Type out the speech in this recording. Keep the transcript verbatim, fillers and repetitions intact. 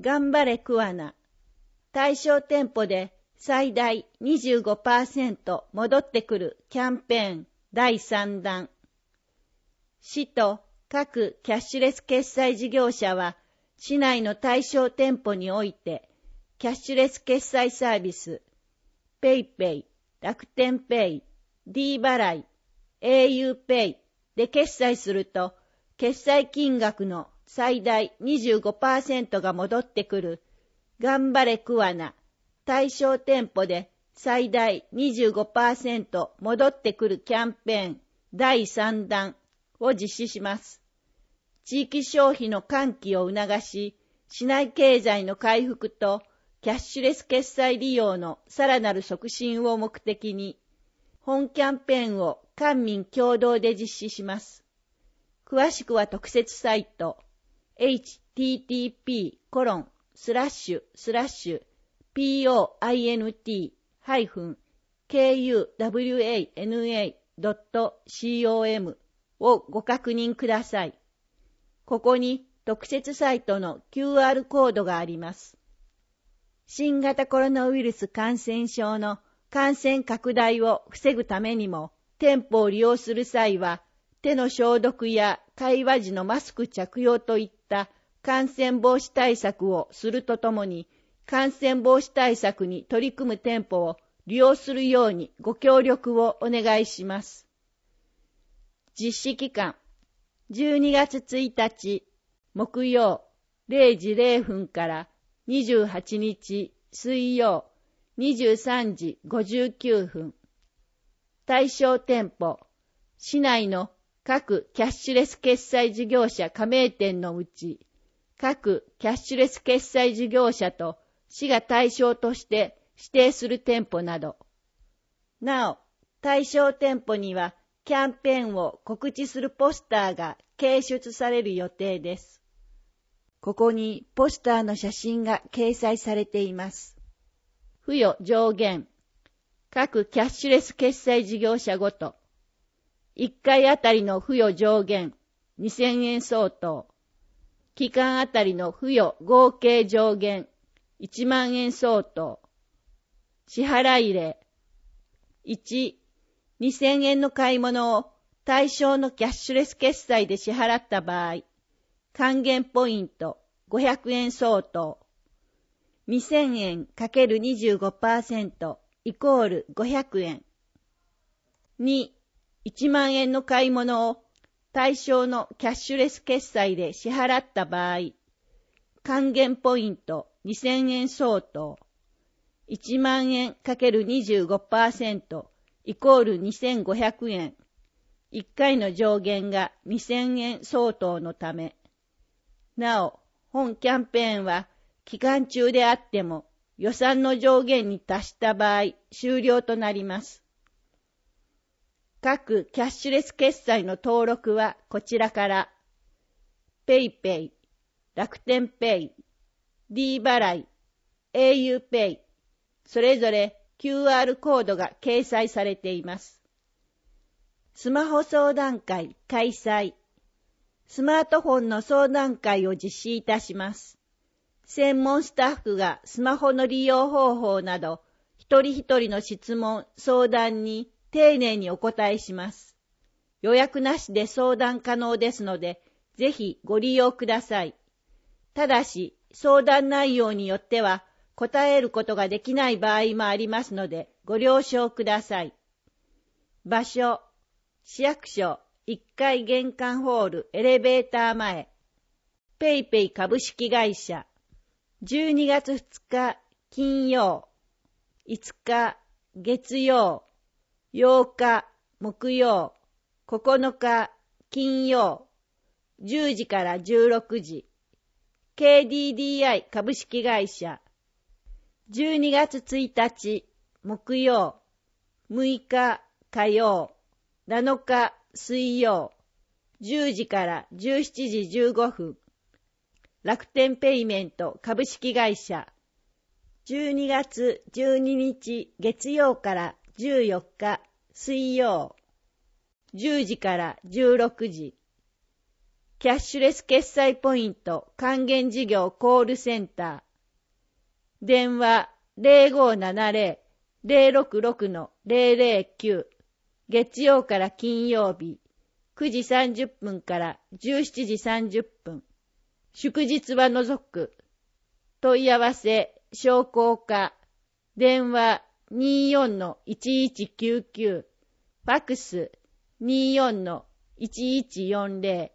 頑張れクアナ。対象店舗で最大 にじゅうごパーセント 戻ってくるキャンペーンだいさんだん。市と各キャッシュレス決済事業者は、市内の対象店舗において、キャッシュレス決済サービス、ペイペイ、楽天ペイ、D 払い、au ペイで決済すると、決済金額の最大 にじゅうごパーセント が戻ってくる、頑張れクアナ、対象店舗で最大 にじゅうごパーセント 戻ってくるキャンペーンだいさんだんを実施します。地域消費の喚起を促し、市内経済の回復とキャッシュレス決済利用のさらなる促進を目的に、本キャンペーンを官民共同で実施します。詳しくは特設サイト エイチティーティーピーコロンスラッシュスラッシュピーオーアイエヌティーハイフンケーユーダブリューエーエヌエードットコム をご確認ください。ここに特設サイトの キューアール コードがあります。新型コロナウイルス感染症の感染拡大を防ぐためにも、店舗を利用する際は、手の消毒や会話時のマスク着用といった感染防止対策をするとともに、感染防止対策に取り組む店舗を利用するようにご協力をお願いします。実施期間、じゅうにがつついたち木曜れいじれいふんからにじゅうはちにち水曜にじゅうさんじごじゅうきゅうふん。対象店舗、市内の各キャッシュレス決済事業者加盟店のうち、各キャッシュレス決済事業者と市が対象として指定する店舗など。なお、対象店舗にはキャンペーンを告知するポスターが掲出される予定です。ここにポスターの写真が掲載されています。付与上限。各キャッシュレス決済事業者ごと。いっかいあたりの付与上限にせんえん相当。期間あたりの付与合計上限いちまんえん相当。支払い例。いち、にせんえんの買い物を対象のキャッシュレス決済で支払った場合、還元ポイントごひゃくえん相当。にせんえん ×にじゅうごパーセント イコールごひゃくえん。に、いちまんえんの買い物を対象のキャッシュレス決済で支払った場合、還元ポイントにせんえん相当。いちまんえん ×にじゅうごパーセント イコールにせんごひゃくえん。いっかいの上限がにせんえん相当のため。なお、本キャンペーンは期間中であっても予算の上限に達した場合終了となります。各キャッシュレス決済の登録はこちらから、ペイペイ、楽天ペイ、D 払い、au ペイ、それぞれ キューアール コードが掲載されています。スマホ相談会開催。スマートフォンの相談会を実施いたします。専門スタッフがスマホの利用方法など、一人一人の質問、相談に丁寧にお答えします。予約なしで相談可能ですので、ぜひご利用ください。ただし、相談内容によっては、答えることができない場合もありますので、ご了承ください。場所、市役所いっかい玄関ホールエレベーター前、ペイペイ株式会社、じゅうにがつふつか金曜、いつか月曜、ようか木曜、ここのか金曜、じゅうじからじゅうろくじ、ケーディーディーアイ 株式会社、じゅうにがつついたち木曜、むいか火曜、なのか水曜、じゅうじからじゅうしちじじゅうごふん、楽天ペイメント株式会社、じゅうにがつじゅうににち月曜からじゅうよっか水曜、じゅうじからじゅうろくじ、 キャッシュレス決済ポイント還元事業コールセンター。電話 ゼロごーななゼロ ゼロろくろく ゼロゼロきゅう。月曜から金曜日、くじさんじゅっぷんからじゅうしちじさんじゅっぷん。祝日は除く。問い合わせ、商工課。電話 にーよんのいちいちきゅうきゅう。ファクス にーよんのいちいちよんゼロ。